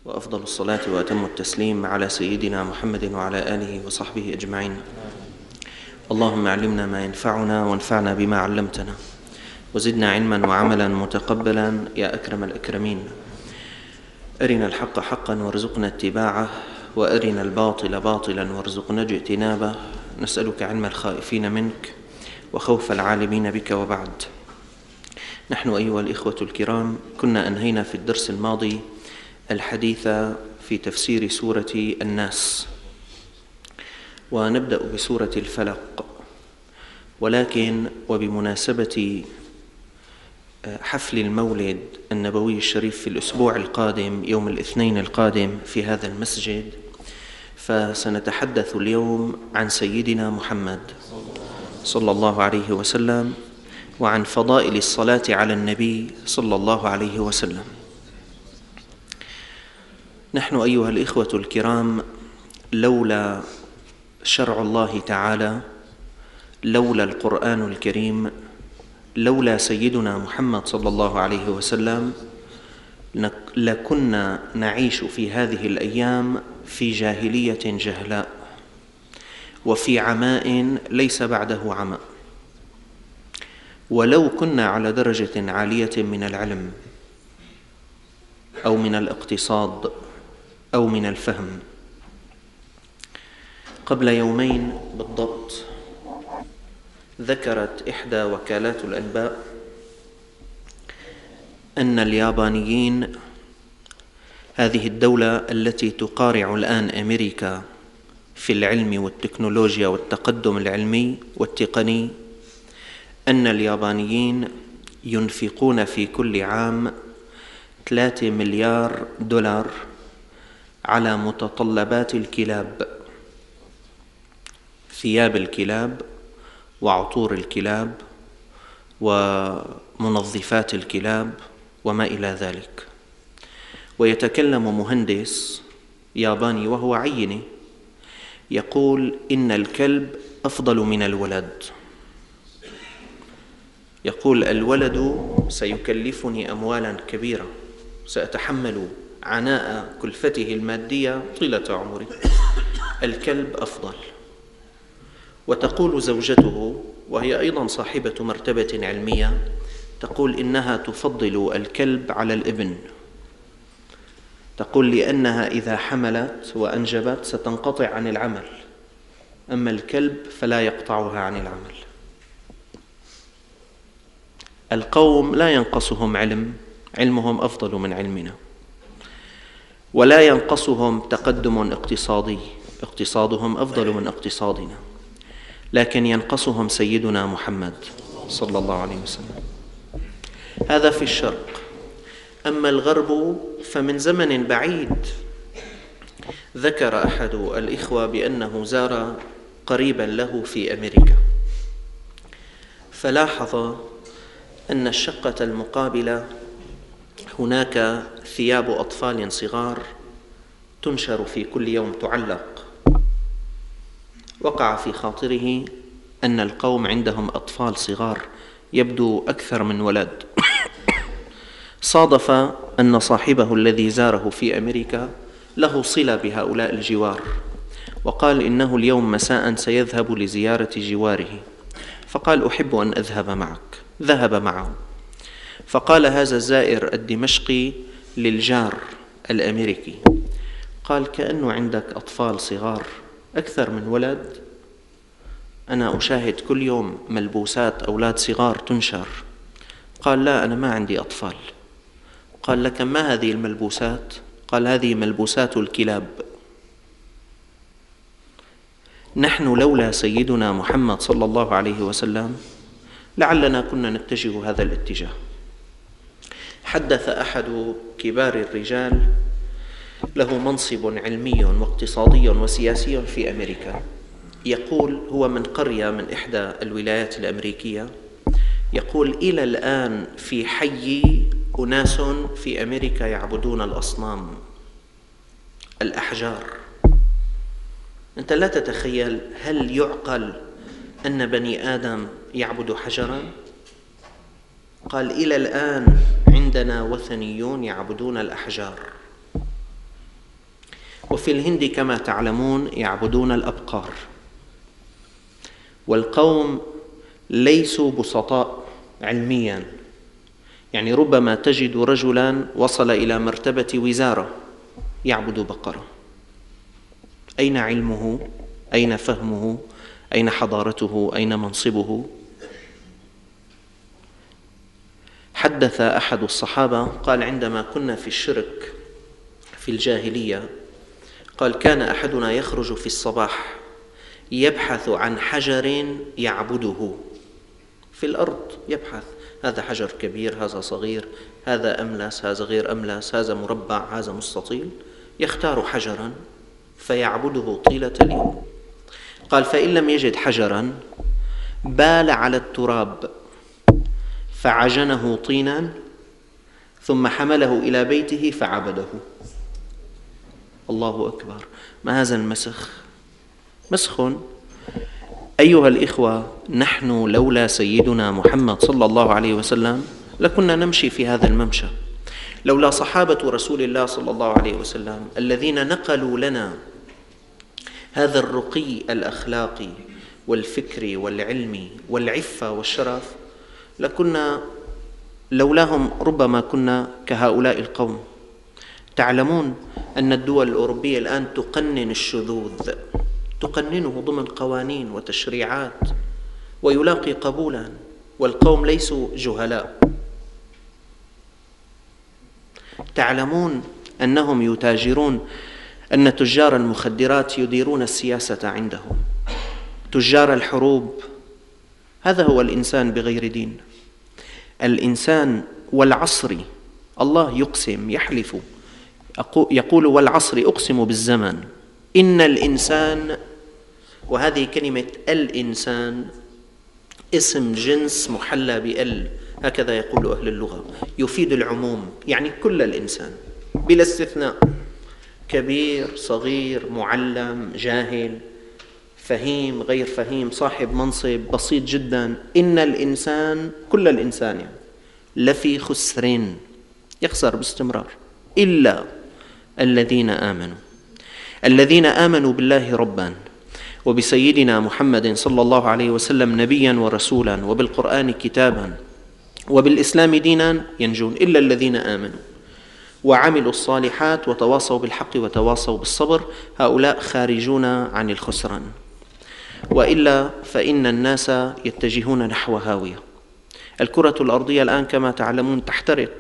وأفضل الصلاة وأتم التسليم على سيدنا محمد وعلى آله وصحبه أجمعين. اللهم علمنا ما ينفعنا وانفعنا بما علمتنا وزدنا علما وعملا متقبلا يا أكرم الأكرمين. أرنا الحق حقا وارزقنا اتباعه، وأرنا الباطل باطلا وارزقنا اجتنابه. نسألك علم الخائفين منك وخوف العالمين بك. وبعد، نحن أيها الإخوة الكرام كنا أنهينا في الدرس الماضي الحديث في تفسير سورة الناس، ونبدأ بسورة الفلق، ولكن وبمناسبة حفل المولد النبوي الشريف في الأسبوع القادم يوم الاثنين القادم في هذا المسجد، فسنتحدث اليوم عن سيدنا محمد صلى الله عليه وسلم وعن فضائل الصلاة على النبي صلى الله عليه وسلم. نحن أيها الإخوة الكرام لولا شرع الله تعالى، لولا القرآن الكريم، لولا سيدنا محمد صلى الله عليه وسلم لكنا نعيش في هذه الأيام في جاهلية جهلاء وفي عماء ليس بعده عمى. ولو كنا على درجة عالية من العلم أو من الاقتصاد أو من الفهم. قبل يومين بالضبط ذكرت إحدى وكالات الأنباء أن اليابانيين، هذه الدولة التي تقارع الآن أمريكا في العلم والتكنولوجيا والتقدم العلمي والتقني، أن اليابانيين ينفقون في كل عام 3 مليار دولار على متطلبات الكلاب، ثياب الكلاب وعطور الكلاب ومنظفات الكلاب وما إلى ذلك. ويتكلم مهندس ياباني وهو عيني يقول إن الكلب أفضل من الولد. يقول الولد سيكلفني أموالا كبيرة، سأتحمل عناء كلفته المادية طيلة عمري، الكلب أفضل. وتقول زوجته وهي أيضا صاحبة مرتبة علمية، تقول إنها تفضل الكلب على الابن. تقول لأنها إذا حملت وأنجبت ستنقطع عن العمل، أما الكلب فلا يقطعها عن العمل. القوم لا ينقصهم علمهم أفضل من علمنا، ولا ينقصهم تقدم اقتصادي، اقتصادهم أفضل من اقتصادنا، لكن ينقصهم سيدنا محمد صلى الله عليه وسلم. هذا في الشرق. أما الغرب فمن زمن بعيد ذكر أحد الإخوة بأنه زار قريبا له في أمريكا، فلاحظ أن الشقة المقابلة هناك ثياب أطفال صغار تنشر في كل يوم، تعلق. وقع في خاطره أن القوم عندهم أطفال صغار يبدو أكثر من ولد. صادف أن صاحبه الذي زاره في أمريكا له صلة بهؤلاء الجوار، وقال إنه اليوم مساء سيذهب لزيارة جواره، فقال أحب أن أذهب معك. ذهب معه، فقال هذا الزائر الدمشقي للجار الأمريكي، قال كأنه عندك أطفال صغار أكثر من ولد، أنا أشاهد كل يوم ملبوسات أولاد صغار تنشر. قال لا، أنا ما عندي أطفال. قال لك ما هذه الملبوسات؟ قال هذه ملبوسات الكلاب. نحن لولا سيدنا محمد صلى الله عليه وسلم لعلنا كنا نتجه هذا الاتجاه. حدث أحد كبار الرجال له منصب علمي واقتصادي وسياسي في أمريكا، يقول هو من قرية من إحدى الولايات الأمريكية، يقول إلى الآن في حي أناس في أمريكا يعبدون الأصنام، الأحجار. أنت لا تتخيل، هل يعقل أن بني آدم يعبد حجرا؟ قال إلى الآن عندنا وثنيون يعبدون الأحجار. وفي الهند كما تعلمون يعبدون الأبقار، والقوم ليسوا بسطاء علميا، يعني ربما تجد رجلا وصل إلى مرتبة وزارة يعبد بقرة. أين علمه؟ أين فهمه؟ أين حضارته؟ أين منصبه؟ حدث أحد الصحابة قال: عندما كنا في الشرك في الجاهلية، قال: كان أحدنا يخرج في الصباح يبحث عن حجر يعبده في الأرض، يبحث هذا حجر كبير، هذا صغير، هذا أملس، هذا غير أملس، هذا مربع، هذا مستطيل، يختار حجرا فيعبده طيلة اليوم. قال: فإن لم يجد حجرا بال على التراب فعجنه طينا ثم حمله إلى بيته فعبده. الله أكبر، ما هذا المسخ؟ مسخ. أيها الإخوة، نحن لولا سيدنا محمد صلى الله عليه وسلم لكنا نمشي في هذا الممشى، لولا صحابة رسول الله صلى الله عليه وسلم الذين نقلوا لنا هذا الرقي الأخلاقي والفكري والعلمي والعفة والشرف، لولاهم ربما كنا كهؤلاء القوم. تعلمون أن الدول الأوروبية الآن تقنن الشذوذ، تقننه ضمن قوانين وتشريعات ويلاقي قبولا، والقوم ليسوا جهلاء. تعلمون أنهم يتاجرون، أن تجار المخدرات يديرون السياسة عندهم، تجار الحروب. هذا هو الإنسان بغير دين. الإنسان والعصر، الله يقسم يحلف يقول: والعصر أقسم بالزمن إن الإنسان، وهذه كلمة الإنسان اسم جنس محلى بال، هكذا يقول أهل اللغة، يفيد العموم، يعني كل الإنسان بلا استثناء، كبير صغير، معلم جاهل، فهيم غير فهيم، صاحب منصب بسيط جدا. إن الإنسان، كل الإنسان يعني لفي خسر، يخسر باستمرار، إلا الذين آمنوا، الذين آمنوا بالله ربا وبسيدنا محمد صلى الله عليه وسلم نبيا ورسولا وبالقرآن كتابا وبالإسلام دينا ينجون، إلا الذين آمنوا وعملوا الصالحات وتواصوا بالحق وتواصوا بالصبر، هؤلاء خارجون عن الخسران، وإلا فإن الناس يتجهون نحو هاوية. الكرة الأرضية الآن كما تعلمون تحترق،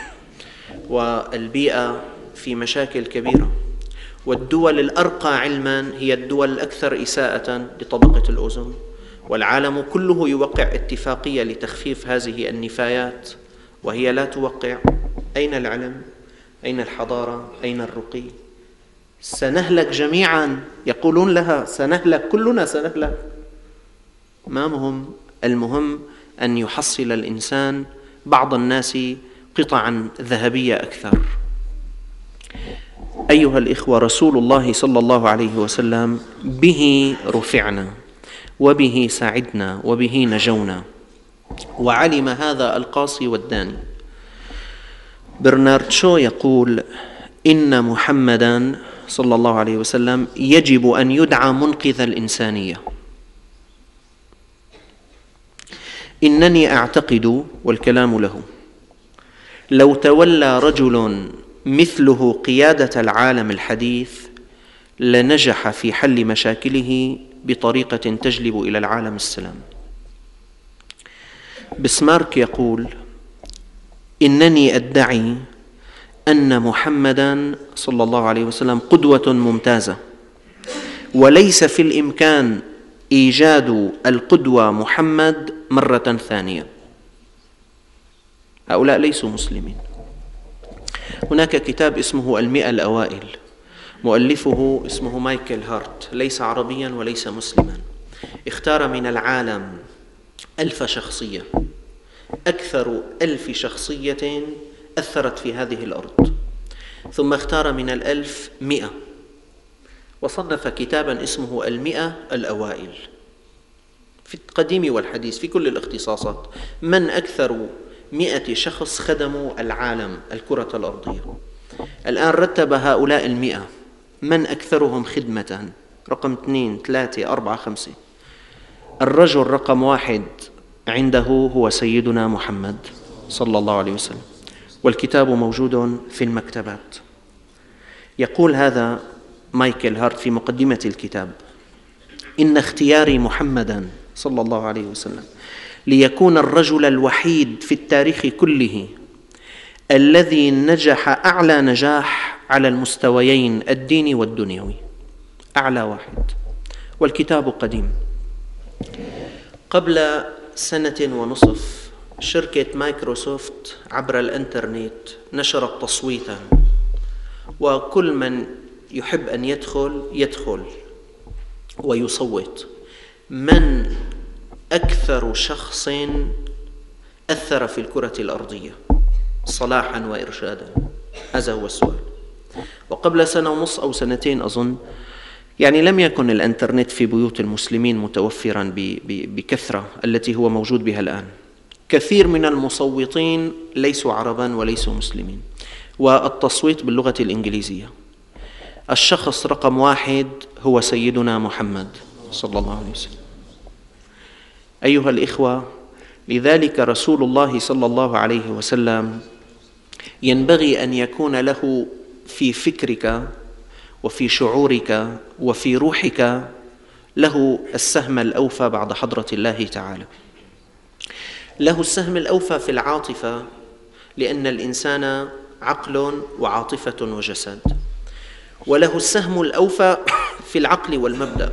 والبيئة في مشاكل كبيرة، والدول الأرقى علما هي الدول الأكثر إساءة لطبقة الأوزون، والعالم كله يوقع اتفاقية لتخفيف هذه النفايات وهي لا توقع. أين العلم؟ أين الحضارة؟ أين الرقي؟ سنهلك جميعا، يقولون لها سنهلك، كلنا سنهلك. ما مهم، المهم أن يحصل الإنسان بعض الناس قطعا ذهبية أكثر. أيها الإخوة، رسول الله صلى الله عليه وسلم به رفعنا وبه سعدنا وبه نجونا، وعلم هذا القاصي والداني. برنارد شو يقول: إن محمدا صلى الله عليه وسلم يجب أن يدعى منقذ الإنسانية. إنني أعتقد، والكلام له، لو تولى رجل مثله قيادة العالم الحديث لنجح في حل مشاكله بطريقة تجلب إلى العالم السلام. بسمارك يقول: إنني أدعي أن محمدًا صلى الله عليه وسلم قدوة ممتازة، وليس في الإمكان إيجاد القدوة محمد مرة ثانية. هؤلاء ليسوا مسلمين. هناك كتاب اسمه 100 الأوائل، مؤلفه اسمه مايكل هارت، ليس عربيا وليس مسلما. اختار من العالم 1000 شخصية، أكثر 1000 شخصية أثرت في هذه الأرض، ثم اختار من 1000 100، وصنف كتابا اسمه 100 الأوائل، في القديم والحديث في كل الاختصاصات، من أكثر 100 شخص خدموا العالم، الكرة الأرضية. الآن رتب هؤلاء 100 من أكثرهم خدمة؟ رقم 2 3 4 5. الرجل رقم 1 عنده هو سيدنا محمد صلى الله عليه وسلم، والكتاب موجود في المكتبات. يقول هذا مايكل هارت في مقدمة الكتاب: إن اختياري محمدا صلى الله عليه وسلم ليكون الرجل الوحيد في التاريخ كله الذي نجح أعلى نجاح على المستويين الديني والدنيوي، أعلى واحد. والكتاب قديم. قبل 1.5 سنة شركة مايكروسوفت عبر الإنترنت نشرت تصويتا، وكل من يحب أن يدخل ويصوت: من أكثر شخص أثر في الكرة الأرضية صلاحا وإرشادا؟ هذا هو السؤال. وقبل 1.5 سنة أو 2 أظن، يعني لم يكن الإنترنت في بيوت المسلمين متوفرا بكثرة التي هو موجود بها الآن. كثير من المصوتين ليسوا عربا وليسوا مسلمين، والتصويت باللغة الإنجليزية. الشخص رقم 1 هو سيدنا محمد صلى الله عليه وسلم. أيها الإخوة، لذلك رسول الله صلى الله عليه وسلم ينبغي أن يكون له في فكرك وفي شعورك وفي روحك له السهم الأوفى بعد حضرة الله تعالى. له السهم الأوفى في العاطفة، لأن الإنسان عقل وعاطفة وجسد، وله السهم الأوفى في العقل والمبدأ.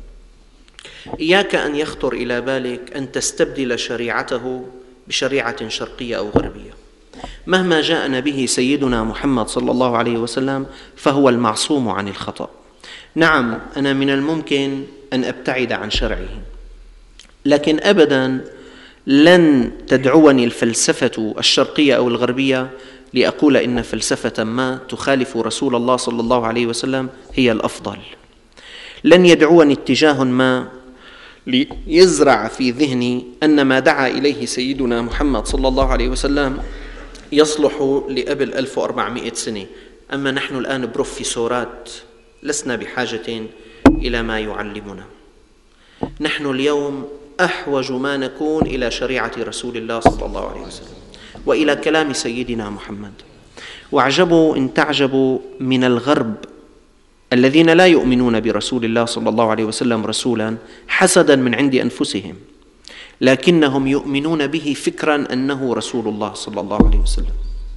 إياك أن يخطر إلى بالك أن تستبدل شريعته بشريعة شرقية أو غربية. مهما جاءنا به سيدنا محمد صلى الله عليه وسلم فهو المعصوم عن الخطأ. نعم، أنا من الممكن أن أبتعد عن شرعه، لكن أبداً لن تدعوني الفلسفة الشرقية أو الغربية لأقول إن فلسفة ما تخالف رسول الله صلى الله عليه وسلم هي الأفضل. لن يدعوني اتجاه ما ليزرع في ذهني أن ما دعا إليه سيدنا محمد صلى الله عليه وسلم يصلح لقبل 1400 سنة. أما نحن الآن بروفيسورات لسنا بحاجة إلى ما يعلمنا. نحن اليوم أحوج ما نكون إلى شريعة رسول الله صلى الله عليه وسلم وإلى كلام سيدنا محمد. واعجبوا إن تعجبوا من الغرب الذين لا يؤمنون برسول الله صلى الله عليه وسلم رسولا حسدا من عند أنفسهم، لكنهم يؤمنون به فكرا أنه رسول الله صلى الله عليه وسلم.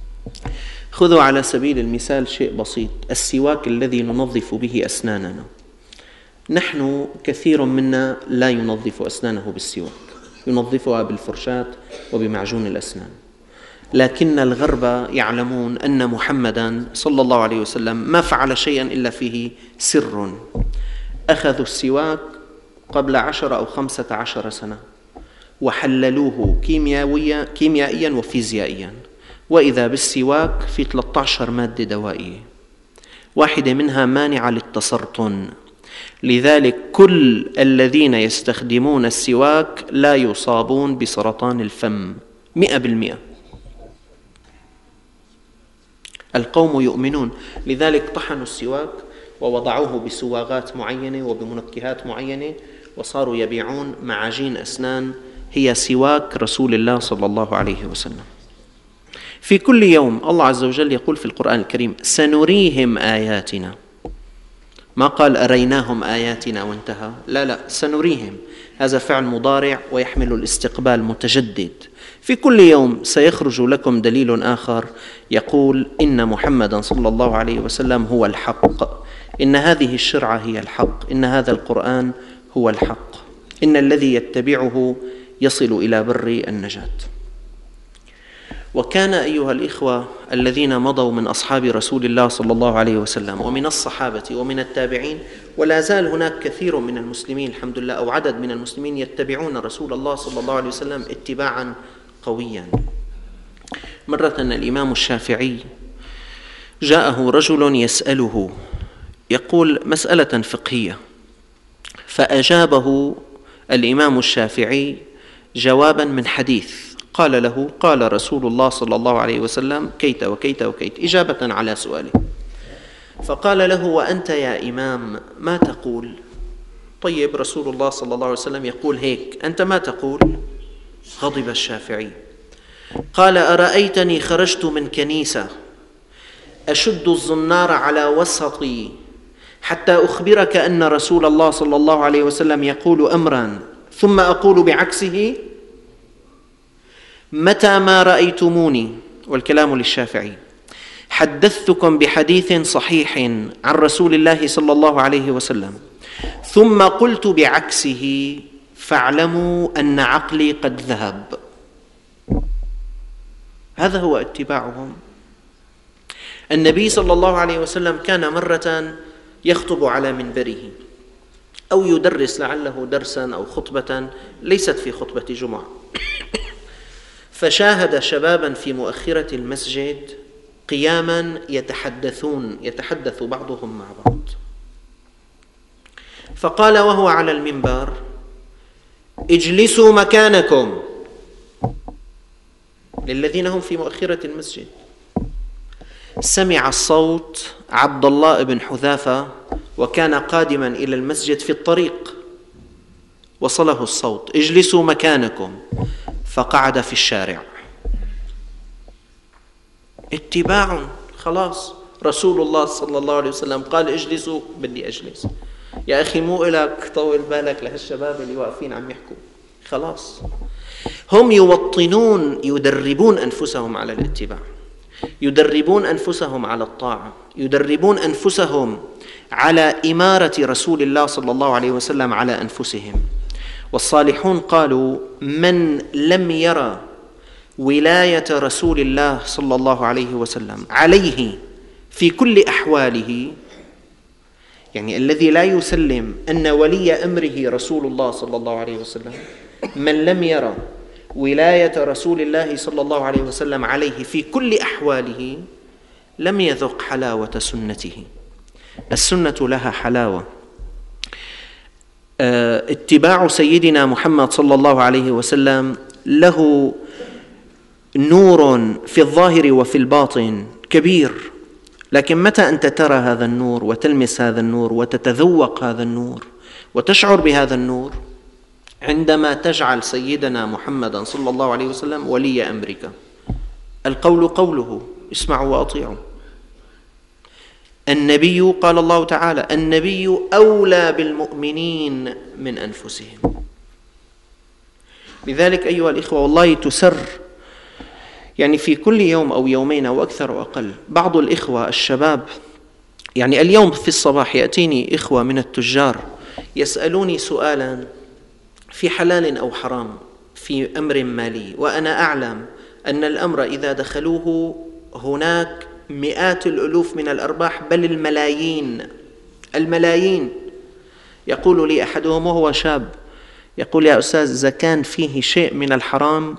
خذوا على سبيل المثال شيء بسيط: السواك الذي ننظف به أسناننا. نحن كثير منا لا ينظف أسنانه بالسواك، ينظفها بالفرشاة وبمعجون الأسنان. لكن الغرب يعلمون أن محمدا صلى الله عليه وسلم ما فعل شيئا إلا فيه سر. أخذوا السواك قبل 10 أو 15 سنة وحللوه كيميائيا وفيزيائيا، وإذا بالسواك في 13 مادة دوائية، واحدة منها مانعة للتسرطن. لذلك كل الذين يستخدمون السواك لا يصابون بسرطان الفم 100%. القوم يؤمنون، لذلك طحنوا السواك ووضعوه بسواغات معينة وبمنكهات معينة، وصاروا يبيعون معاجين أسنان هي سواك رسول الله صلى الله عليه وسلم. في كل يوم الله عز وجل يقول في القرآن الكريم: سنريهم آياتنا. ما قال أريناهم آياتنا وانتهى، لا، سنريهم. هذا فعل مضارع ويحمل الاستقبال متجدد. في كل يوم سيخرج لكم دليل آخر يقول إن محمدا صلى الله عليه وسلم هو الحق، إن هذه الشرعة هي الحق، إن هذا القرآن هو الحق، إن الذي يتبعه يصل إلى بر النجاة. وكان أيها الإخوة الذين مضوا من أصحاب رسول الله صلى الله عليه وسلم ومن الصحابة ومن التابعين، ولا زال هناك كثير من المسلمين الحمد لله، أو عدد من المسلمين يتبعون رسول الله صلى الله عليه وسلم اتباعا قويا. مرة الإمام الشافعي جاءه رجل يسأله، يقول مسألة فقهية، فأجابه الإمام الشافعي جوابا من حديث. قال له: قال رسول الله صلى الله عليه وسلم كيت وكيت وكيت، إجابة على سؤاله. فقال له: وأنت يا إمام ما تقول؟ طيب رسول الله صلى الله عليه وسلم يقول هيك، أنت ما تقول؟ غضب الشافعي، قال: أرأيتني خرجت من كنيسة أشد الزنار على وسطي حتى أخبرك أن رسول الله صلى الله عليه وسلم يقول أمرا ثم أقول بعكسه؟ متى ما رأيتموني، والكلام للشافعي، حدثتكم بحديث صحيح عن رسول الله صلى الله عليه وسلم ثم قلت بعكسه فاعلموا أن عقلي قد ذهب. هذا هو اتباعهم. النبي صلى الله عليه وسلم كان مرة يخطب على منبره أو يدرس لعله درسا أو خطبة ليست في خطبة جمعة، فشاهد شبابا في مؤخرة المسجد قياما يتحدث بعضهم مع بعض، فقال وهو على المنبر: اجلسوا مكانكم، للذين هم في مؤخرة المسجد. سمع الصوت عبد الله بن حذافة وكان قادما إلى المسجد في الطريق، وصله الصوت: اجلسوا مكانكم، فقعد في الشارع. اتباع، خلاص رسول الله صلى الله عليه وسلم قال اجلسوا، بدي أجلس. يا أخي مو إلك طول بالك لهالشباب اللي واقفين عم يحكوا، خلاص. هم يوطنون، يدربون أنفسهم على الاتباع، يدربون أنفسهم على الطاعة، يدربون أنفسهم على إمارة رسول الله صلى الله عليه وسلم على أنفسهم. والصالحون قالوا: من لم يرى ولاية رسول الله صلى الله عليه وسلم عليه في كل أحواله، يعني الذي لا يسلم أن ولي أمره رسول الله صلى الله عليه وسلم، من لم يرى ولاية رسول الله صلى الله عليه وسلم عليه في كل أحواله لم يذق حلاوة سنته. السنة لها حلاوة. اتباع سيدنا محمد صلى الله عليه وسلم له نور في الظاهر وفي الباطن كبير، لكن متى أنت ترى هذا النور وتلمس هذا النور وتتذوق هذا النور وتشعر بهذا النور؟ عندما تجعل سيدنا محمدا صلى الله عليه وسلم ولي أمرك. القول قوله، اسمعوا وأطيعوا. النبي، قال الله تعالى: النبي أولى بالمؤمنين من أنفسهم. لذلك أيها الإخوة، والله تسر يعني في كل يوم أو يومين أو أكثر أو أقل بعض الإخوة الشباب، يعني اليوم في الصباح يأتيني إخوة من التجار يسألوني سؤالا في حلال أو حرام في أمر مالي، وأنا أعلم أن الأمر إذا دخلوه هناك مئات الألوف من الأرباح، بل الملايين. يقول لي أحدهم وهو شاب، يقول: يا أستاذ، إذا كان فيه شيء من الحرام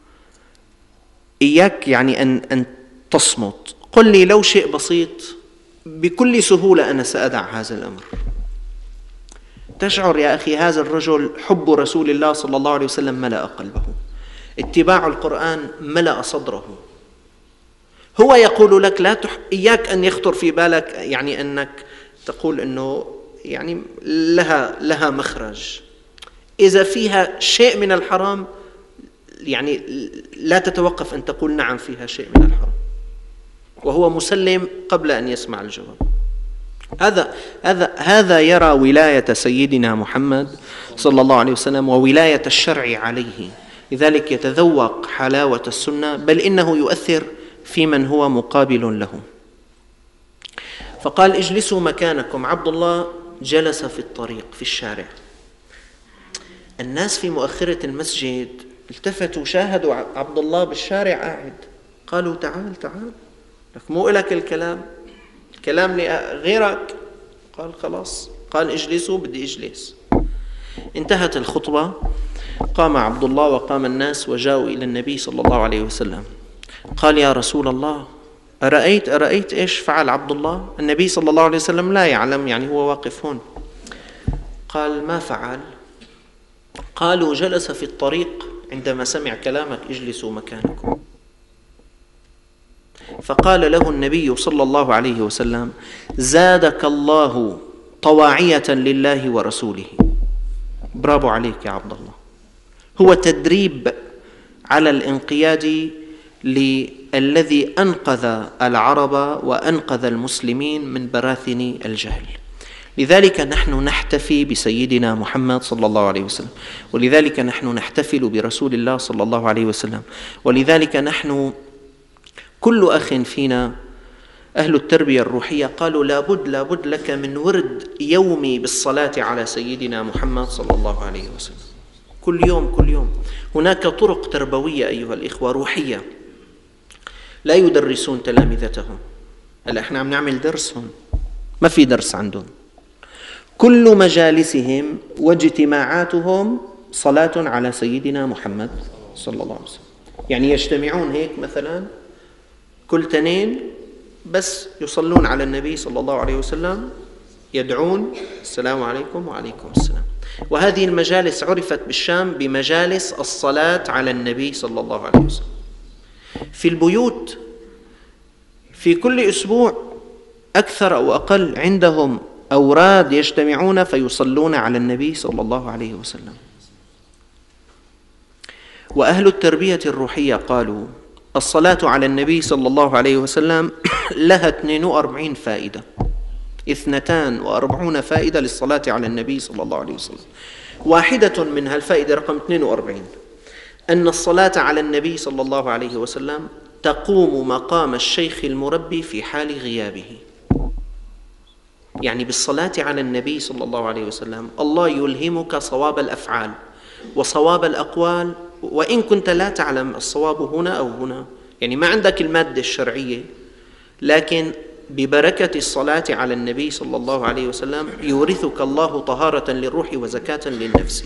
إياك يعني أن تصمت، قل لي لو شيء بسيط، بكل سهولة أنا سأدع هذا الأمر. تشعر يا أخي هذا الرجل حب رسول الله صلى الله عليه وسلم ملأ قلبه، اتباع القرآن ملأ صدره. هو يقول لك إياك أن يخطر في بالك يعني أنك تقول أنه يعني لها مخرج. إذا فيها شيء من الحرام يعني لا تتوقف أن تقول نعم فيها شيء من الحرام، وهو مسلم قبل أن يسمع الجواب. هذا يرى ولاية سيدنا محمد صلى الله عليه وسلم وولاية الشرع عليه، لذلك يتذوق حلاوة السنة، بل إنه يؤثر في من هو مقابل له. فقال: اجلسوا مكانكم. عبد الله جلس في الطريق في الشارع، الناس في مؤخرة المسجد التفتوا شاهدوا عبد الله بالشارع قاعد، قالوا: تعال لك مو إلك الكلام لغيرك. قال: خلاص. قال: اجلسوا، بدي اجلس. انتهت الخطبة، قام عبد الله وقام الناس وجاءوا إلى النبي صلى الله عليه وسلم. قال: يا رسول الله، أرأيت إيش فعل عبد الله؟ النبي صلى الله عليه وسلم لا يعلم، يعني هو واقف هون. قال: ما فعل؟ قالوا: جلس في الطريق عندما سمع كلامك: اجلسوا مكانكم. فقال له النبي صلى الله عليه وسلم: زادك الله طواعية لله ورسوله. برافو عليك يا عبد الله. هو تدريب على الانقياد للذي أنقذ العرب وأنقذ المسلمين من براثن الجهل. لذلك نحن نحتفي بسيدنا محمد صلى الله عليه وسلم، ولذلك نحن نحتفل برسول الله صلى الله عليه وسلم، ولذلك نحن كل أخ فينا أهل التربية الروحية قالوا لابد لك من ورد يومي بالصلاة على سيدنا محمد صلى الله عليه وسلم. كل يوم هناك طرق تربوية أيها الإخوة روحية لا يدرسون تلامذتهم. هلا احنا عم نعمل درسهم، ما في درس عندهم. كل مجالسهم واجتماعاتهم صلاة على سيدنا محمد صلى الله عليه وسلم. يعني يجتمعون هيك مثلا كل تنين بس يصلون على النبي صلى الله عليه وسلم، يدعون السلام عليكم وعليكم السلام. وهذه المجالس عرفت بالشام بمجالس الصلاة على النبي صلى الله عليه وسلم. في البيوت في كل أسبوع أكثر أو أقل عندهم أوراد يجتمعون فيصلون على النبي صلى الله عليه وسلم. وأهل التربية الروحية قالوا الصلاة على النبي صلى الله عليه وسلم لها 42 فائدة، 42 فائدة للصلاة على النبي صلى الله عليه وسلم. واحدة منها الفائدة رقم 42 أن الصلاة على النبي صلى الله عليه وسلم تقوم مقام الشيخ المربي في حال غيابه. يعني بالصلاة على النبي صلى الله عليه وسلم الله يلهمك صواب الأفعال وصواب الأقوال، وإن كنت لا تعلم الصواب هنا أو هنا، يعني ما عندك المادة الشرعية، لكن ببركة الصلاة على النبي صلى الله عليه وسلم يورثك الله طهارة للروح وزكاة للنفس.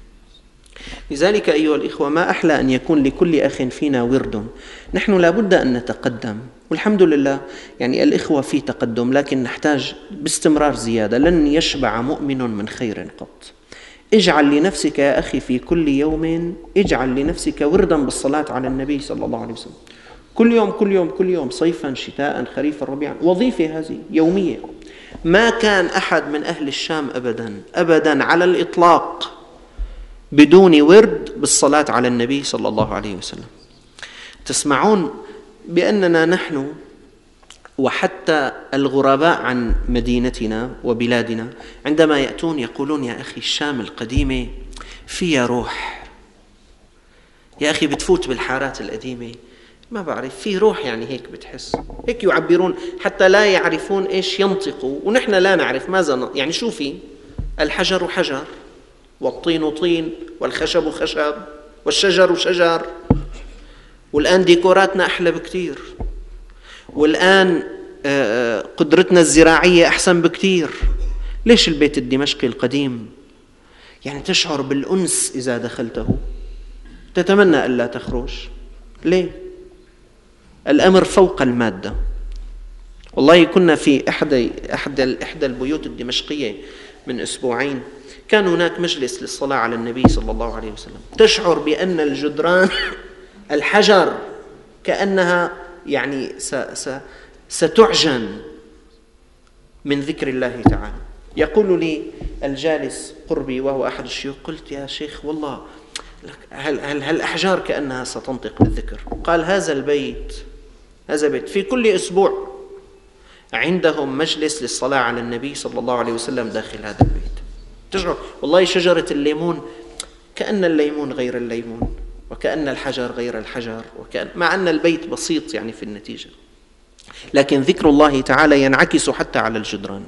لذلك أيها الإخوة ما أحلى أن يكون لكل أخ فينا ورد. نحن لابد أن نتقدم، والحمد لله يعني الإخوة في تقدم، لكن نحتاج باستمرار زيادة. لن يشبع مؤمن من خير قط. اجعل لنفسك يا أخي في كل يوم، اجعل لنفسك وردا بالصلاة على النبي صلى الله عليه وسلم. كل يوم صيفا شتاء خريفا ربيعا، وظيفة هذه يومية. ما كان أحد من أهل الشام أبدا على الإطلاق بدون ورد بالصلاة على النبي صلى الله عليه وسلم. تسمعون بأننا نحن وحتى الغرباء عن مدينتنا وبلادنا عندما يأتون يقولون يا أخي الشام القديمة فيها روح، يا أخي بتفوت بالحارات القديمة ما بعرف في روح، يعني هيك بتحس، هيك يعبرون حتى لا يعرفون إيش ينطقوا، ونحن لا نعرف ماذا يعني شو في. الحجر حجر، والطين طين، والخشب خشب، والشجر شجر. والآن ديكوراتنا أحلى بكتير، والآن قدرتنا الزراعية أحسن بكتير. ليش البيت الدمشقي القديم يعني تشعر بالأنس إذا دخلته، تتمنى ألا تخرج؟ ليه؟ الأمر فوق المادة. والله كنا في إحدى البيوت الدمشقية من أسبوعين، كان هناك مجلس للصلاة على النبي صلى الله عليه وسلم. تشعر بأن الجدران الحجر كأنها يعني ستعجن من ذكر الله تعالى. يقول لي الجالس قربي وهو أحد الشيوخ، قلت يا شيخ والله هل الأحجار كأنها ستنطق بالذكر؟ قال هذا البيت في كل أسبوع عندهم مجلس للصلاة على النبي صلى الله عليه وسلم داخل هذا البيت. تشعر والله شجرة الليمون كأن الليمون غير الليمون، وكأن الحجر غير الحجر، مع أن البيت بسيط يعني في النتيجة، لكن ذكر الله تعالى ينعكس حتى على الجدران.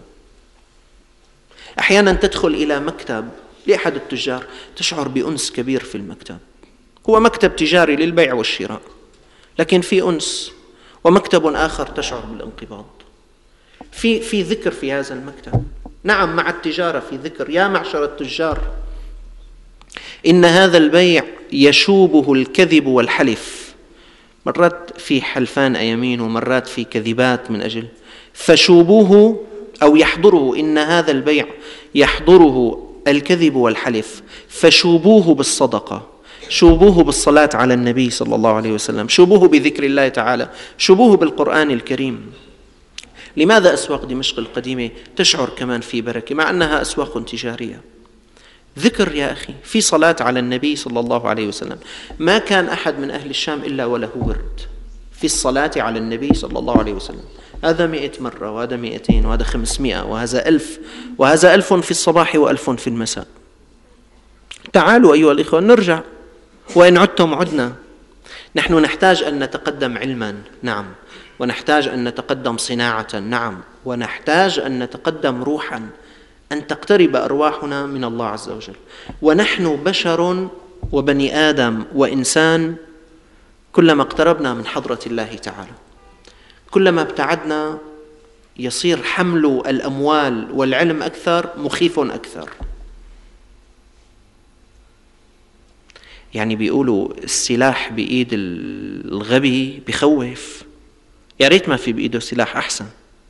أحيانا تدخل إلى مكتب لأحد التجار تشعر بأنس كبير في المكتب، هو مكتب تجاري للبيع والشراء لكن في أنس، ومكتب آخر تشعر بالانقباض. في ذكر في هذا المكتب. نعم مع التجارة في ذكر. يا معشر التجار إن هذا البيع يشوبه الكذب والحلف، مرات في حلفان أيمين ومرات في كذبات من أجل، فشوبوه أو يحضره، إن هذا البيع يحضره الكذب والحلف، فشوبوه بالصدقة شوبوه بالصلاة على النبي صلى الله عليه وسلم، شوبوه بذكر الله تعالى، شوبوه بالقرآن الكريم. لماذا أسواق دمشق القديمة تشعر كمان في بركة مع أنها أسواق تجارية؟ ذكر يا أخي، في صلاة على النبي صلى الله عليه وسلم. ما كان أحد من أهل الشام إلا وله ورد في الصلاة على النبي صلى الله عليه وسلم. هذا 100 مرة، وهذا 200، وهذا 500، وهذا 1000، وهذا 1000 في الصباح و1000 في المساء. تعالوا أيها الإخوة نرجع، وإن عدتم عدنا. نحن نحتاج أن نتقدم علما، نعم، ونحتاج أن نتقدم صناعة، نعم، ونحتاج أن نتقدم روحا، أن تقترب أرواحنا من الله عز وجل. ونحن بشر وبني آدم وإنسان، كلما اقتربنا من حضرة الله تعالى كلما ابتعدنا يصير حمل الأموال والعلم أكثر، مخيف أكثر. يعني بيقولوا السلاح بإيد الغبي بخوف، يا ريت ما في بإيده سلاح أحسن.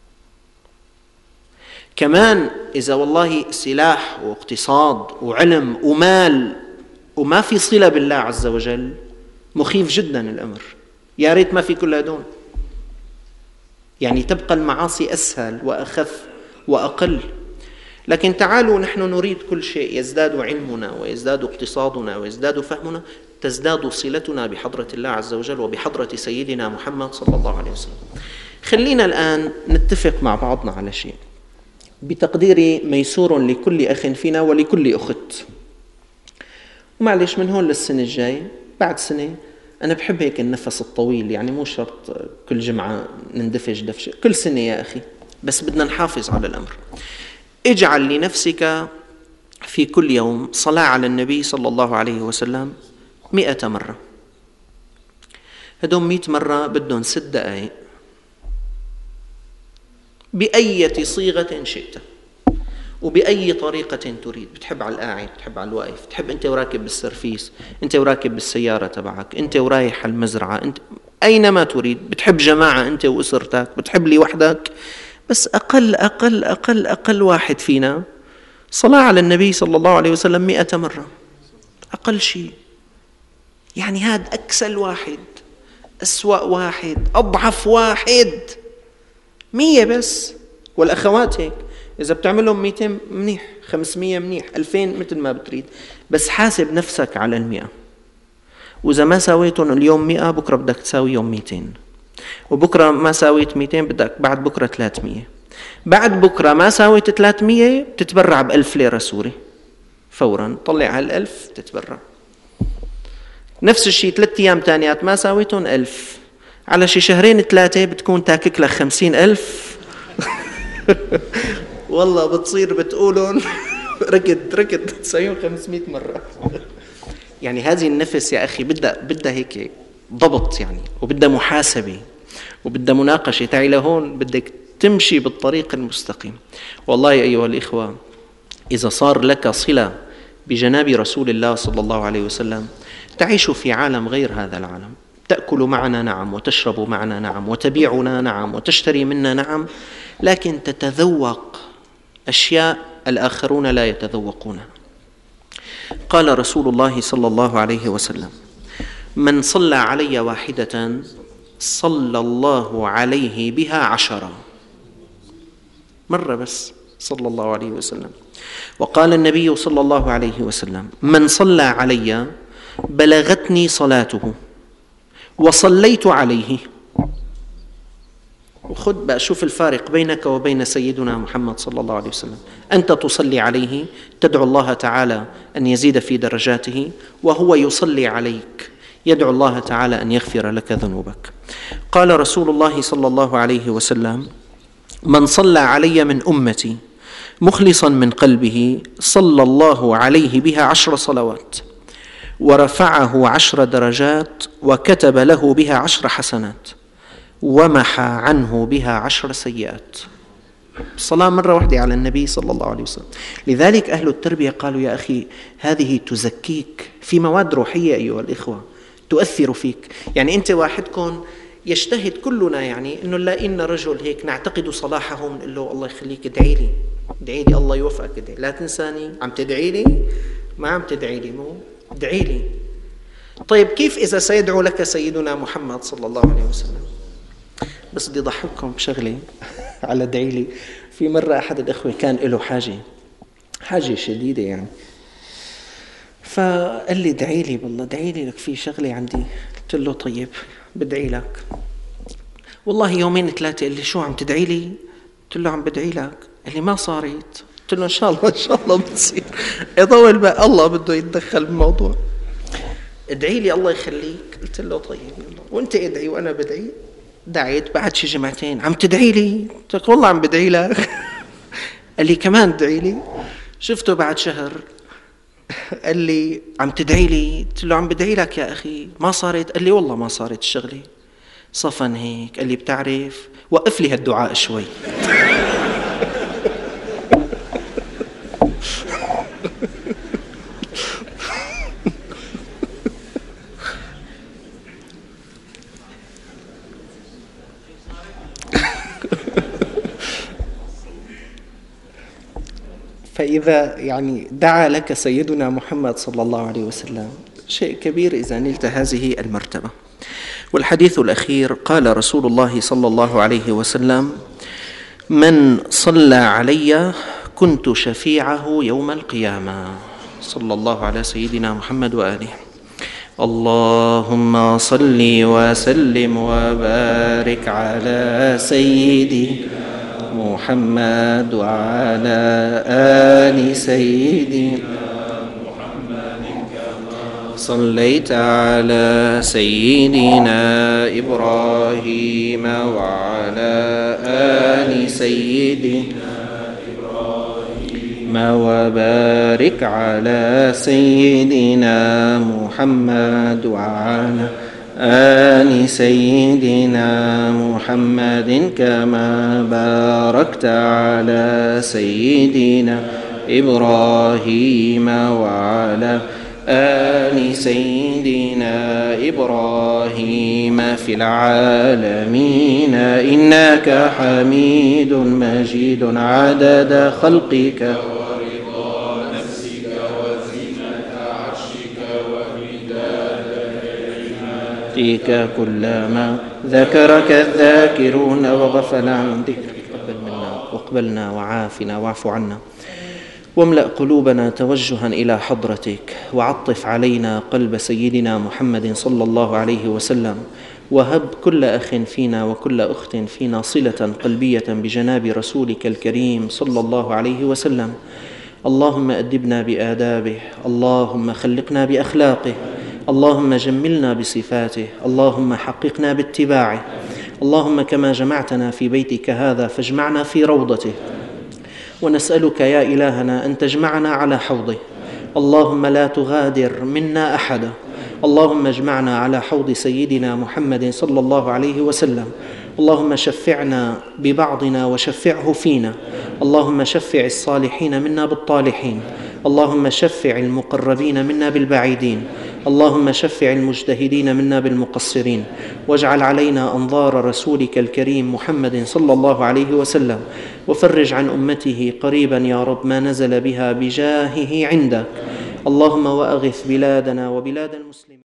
كمان إذا والله سلاح واقتصاد وعلم ومال وما في صلة بالله عز وجل، مخيف جدا الأمر، يا ريت ما في كل هدول. يعني تبقى المعاصي أسهل وأخف وأقل. لكن تعالوا نحن نريد كل شيء يزداد علمنا ويزداد اقتصادنا ويزداد فهمنا، تزداد صلتنا بحضرة الله عز وجل وبحضرة سيدنا محمد صلى الله عليه وسلم. خلينا الآن نتفق مع بعضنا على شيء بتقديري ميسور لكل أخ فينا ولكل أخت، ومعلش من هون للسنة الجاي بعد سنة أنا بحب هيك النفس الطويل، يعني مو شرط كل جمعة نندفش دفشة، كل سنة يا أخي، بس بدنا نحافظ على الأمر. اجعل لنفسك في كل يوم صلاة على النبي صلى الله عليه وسلم 100 مرة. هدول 100 مرة بدهم 6 دقائق بأي صيغة شئت وبأي طريقة تريد. بتحب على القاعد، بتحب على الواقف، بتحب أنت وراكب بالسرفيس، أنت وراكب بالسيارة تبعك، أنت ورايح على المزرعة، أنت أينما تريد. بتحب جماعة أنت وأسرتك، بتحب لي وحدك، بس أقل أقل أقل أقل واحد فينا صلاة على النبي صلى الله عليه وسلم 100 مرة، أقل شيء. يعني هذا أكسل واحد، أسوأ واحد، أضعف واحد 100 بس. والأخوات هيك، إذا بتعملهم 200 منيح، 500 منيح، 2000 مثل ما بتريد، بس حاسب نفسك على 100. وإذا ما سويتهم اليوم 100 بكرة بدك تساويهم 200، وبكرة ما ساويت 200 بدك بعد بكرة 300، بعد بكرة ما ساويت 300 بتتبرع ب1000 ليرة سوري فورا، طلع هال1000 تتبرع. نفس الشيء 3 أيام تانيات ما ساويتهم 1000، على شي 2-3 بتكون تاكك لك 50,000 والله بتصير بتقولون ركض تساويهم 500 مرة. يعني هذه النفس يا أخي بدها هيك ضبط يعني، وبدها محاسبة وبدها مناقشة. تعي لهون بدك تمشي بالطريق المستقيم. والله أيها الإخوة، إذا صار لك صلة بجناب رسول الله صلى الله عليه وسلم تعيش في عالم غير هذا العالم. تأكل معنا نعم، وتشرب معنا نعم، وتبيعنا نعم، وتشتري منا نعم، لكن تتذوق أشياء الآخرون لا يتذوقونها. قال رسول الله صلى الله عليه وسلم: من صلى علي واحدة صلى الله عليه بها 10 مرة بس، صلى الله عليه وسلم. وقال النبي صلى الله عليه وسلم: من صلى علي بلغتني صلاته وصليت عليه. وخذ بقى شوف الفارق بينك وبين سيدنا محمد صلى الله عليه وسلم. أنت تصلي عليه، تدعو الله تعالى أن يزيد في درجاته، وهو يصلي عليك، يدعو الله تعالى أن يغفر لك ذنوبك. قال رسول الله صلى الله عليه وسلم: من صلى علي من أمتي مخلصا من قلبه صلى الله عليه بها 10 صلوات ورفعه 10 درجات وكتب له بها 10 حسنات ومحى عنه بها 10 سيئات. الصلاة مرة واحدة على النبي صلى الله عليه وسلم. لذلك أهل التربية قالوا: يا أخي هذه تزكيك في مواد روحية أيها الإخوة تؤثر فيك. يعني أنت واحدكم يجتهد كلنا، يعني إنه لا إن رجل هيك نعتقد صلاحه، نقول له الله يخليك ادعي لي الله يوفقك، ادعي لا تنساني. عم تدعي لي؟ ما عم تدعي لي، مو ادعي لي. طيب كيف إذا سيدعو لك سيدنا محمد صلى الله عليه وسلم؟ بس بدي أضحككم بشغلة على ادعي لي. في مرة أحد الإخوة كان له حاجة شديدة يعني، فقال لي ادعي لي، والله ادعي لي لك في شغلة عندي. قلت له طيب بدعي لك. والله يومين ثلاثة قال لي شو عم تدعي لي؟ قلت له عم بدعي لك. قال لي ما صارت. قلت له إن شاء الله بتصير. يطول بقى، الله بده يتدخل بالموضوع. ادعي لي الله يخليك. قلت له طيب يلا، وانت ادعي وانا بدعي. دعيت بعد شي جمعتين، عم تدعي لي؟ قلت له والله عم بدعي لك. قال لي كمان ادعي لي. شفته بعد شهر قال لي عم تدعي لي؟ قلت له عم بدعي لك يا أخي، ما صارت. قال لي والله ما صارت الشغلة. صفن هيك قال لي بتعرف وقف لي هالدعاء شوي. فإذا يعني دعا لك سيدنا محمد صلى الله عليه وسلم شيء كبير إذا نلت هذه المرتبة. والحديث الأخير قال رسول الله صلى الله عليه وسلم: من صلى علي كنت شفيعه يوم القيامة. صلى الله على سيدنا محمد وآله. اللهم صل وسلم وبارك على سيدنا محمد وعلى آل سيدنا محمد كما صليت على سيدنا إبراهيم وعلى آل سيدنا إبراهيم وبارك على سيدنا محمد وعلى آل سيدنا محمد كما باركت على سيدنا إبراهيم وعلى آل سيدنا إبراهيم في العالمين إنك حميد مجيد عدد خلقك كلما ذكرك الذاكرون وغفل عن ذكرك. تقبل منا واقبلنا وعافنا واعف عنا، واملأ قلوبنا توجها إلى حضرتك، وعطف علينا قلب سيدنا محمد صلى الله عليه وسلم، وهب كل أخ فينا وكل أخت فينا صلة قلبية بجناب رسولك الكريم صلى الله عليه وسلم. اللهم أدبنا بآدابه، اللهم خلقنا بأخلاقه، اللهم جملنا بصفاته، اللهم حققنا باتباعه. اللهم كما جمعتنا في بيتك هذا فاجمعنا في روضته، ونسألك يا إلهنا أن تجمعنا على حوضه. اللهم لا تغادر منا أحدا. اللهم اجمعنا على حوض سيدنا محمد صلى الله عليه وسلم. اللهم شفعنا ببعضنا وشفعه فينا. اللهم شفع الصالحين منا بالطالحين. اللهم شفع المقربين منا بالبعيدين. اللهم شفع المجتهدين منا بالمقصرين، واجعل علينا أنظار رسولك الكريم محمد صلى الله عليه وسلم، وفرج عن أمته قريبا يا رب ما نزل بها بجاهه عندك. اللهم وأغث بلادنا وبلاد المسلمين.